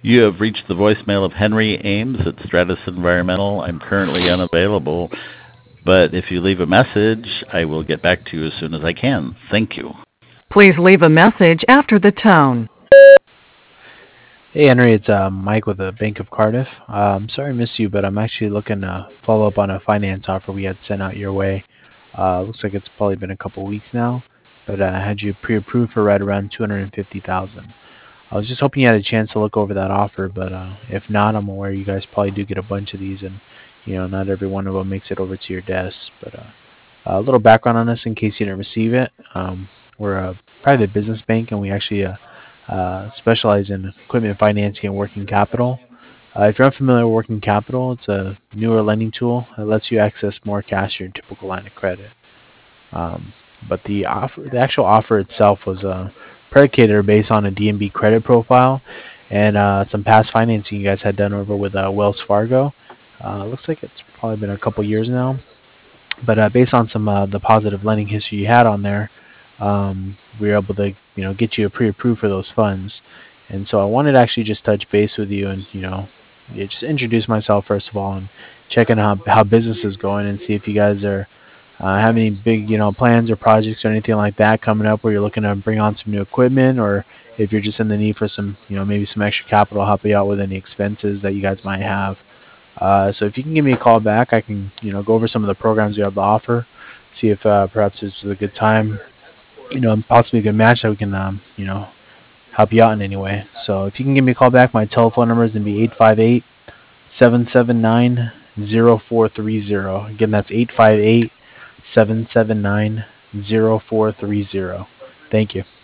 You have reached the voicemail of Henry Ames at Stratus Environmental. I'm currently unavailable, but if you leave a message, I will get back to you as soon as I can. Thank you. Please leave a message after the tone. Hey Henry, it's Mike with the Bank of Cardiff. I'm sorry I missed you, but I'm actually looking to follow up on a finance offer we had sent out your way. Looks like it's probably been a couple weeks now, but I had you pre-approved for right around 250,000. I was just hoping you had a chance to look over that offer, but if not, I'm aware you guys probably do get a bunch of these, and not every one of them makes it over to your desk. But a little background on us in case you didn't receive it. We're a private business bank, and we actually specialize in equipment financing and working capital. If you're unfamiliar with working capital, it's a newer lending tool that lets you access more cash in your typical line of credit. Um, but the actual offer itself was predicated or based on a DNB credit profile and some past financing you guys had done over with Wells Fargo. Looks like it's probably been a couple years now, but based on some the positive lending history you had on there, we were able to get you a pre-approved for those funds. And so I wanted to actually just touch base with you and yeah, just introduce myself first of all and check in how business is going and see if you guys are have any big plans or projects or anything like that coming up where you're looking to bring on some new equipment, or if you're just in the need for some maybe some extra capital to help you out with any expenses that you guys might have. So if you can give me a call back, I can go over some of the programs you have to offer, see if perhaps this is a good time, and possibly a good match that we can help you out in any way. So if you can give me a call back, my telephone number is going to be 858-779-0430. Again, that's 858-779-0430. Thank you.